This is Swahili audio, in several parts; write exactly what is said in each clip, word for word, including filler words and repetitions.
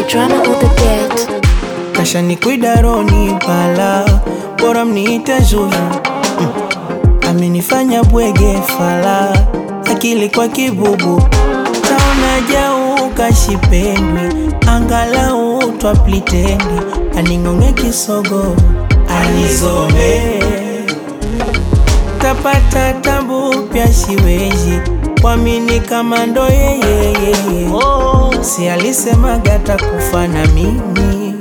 Drama on the beat. Kasha ni kuidaroni pala, bora mniite Zuzu. mm. Amenifanya bwege fala, akili kwa kibubu. Taona jau kashipendwi, angalau twaplitendi. Aningonge kisogo, anizome. Tapata tabu pia siwezi kuamini kama ndo yeye. oh. Si alisema gata kufa na mimi.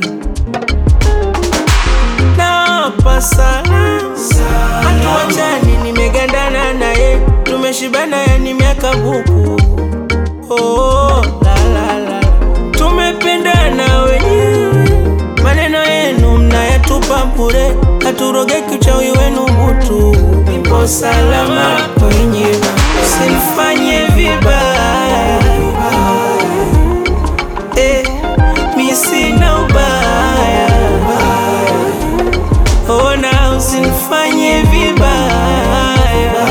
Napa sana hatuachani, nimegandana naye, tumeshibana yani miaka buku. oh, la, la, la. Tumependana wenyewe, maneno yenu mnayatupa bure, haturogeki uchawi wenu butu. Nipo salama kwenye, usinifanye vibaya. eh, mi sina ubaya. Ona usinifanye vibaya.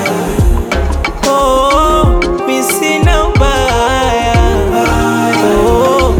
Oh, mi sina ubaya. Oh,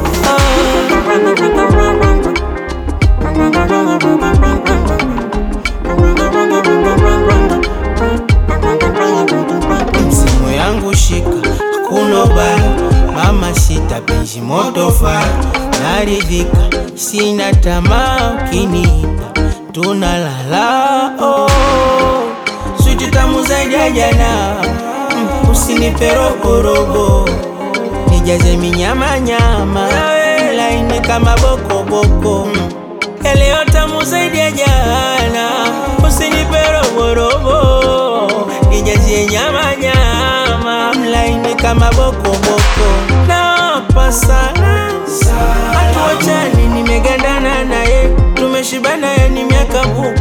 msimu yangu shika, hakuna ubaya. Mama sita benji moto fire, naridhika, sina tamaa. Ukiniita tunalala. oh. Switi tamu zaidi ya jana, mm, usinipe robo, nijaze minyama nyama, laini kama boko boko. mm. Leo tamu zaidi ya jana, usinipe robo, nijaze nyama nyama, laini kama boko boko. Napa sana hatuachani, nimegandana naye, tumeshibana yani miaka buku.